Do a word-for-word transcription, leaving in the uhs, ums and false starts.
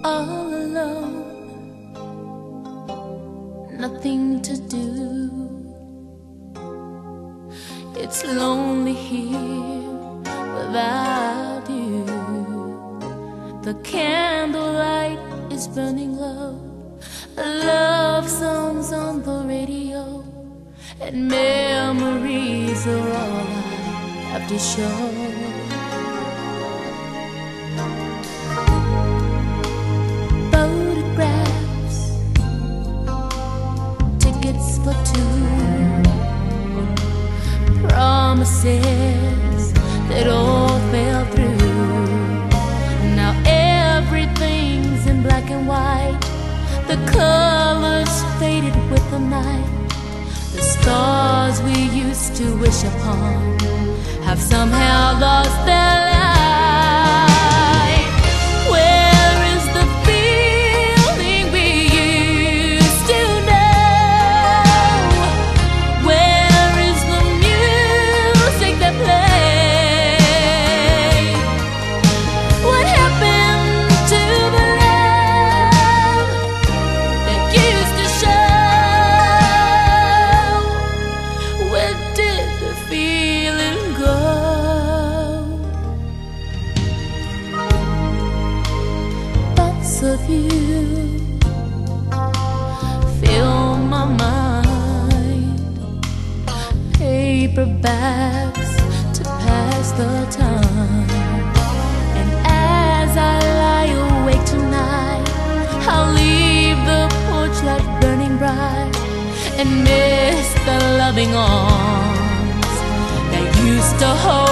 all alone, nothing to do. It's lonely here without you. The candlelight is burning low, love songs on the radio, and memories are all I have to show. Photographs, tickets for two, promises that all fell through. Now everything's in black and white, the colors faded with the night. The stars we used to wish upon have somehow lost their light. Where is the feeling we used to know? Where is the music that played? What happened to the love that used to show? Where did the feeling go? Thoughts of you fill my mind, paperbacks to pass the time. And as I lie awake tonight, I'll leave the porch light burning bright and miss the loving arms that used to hold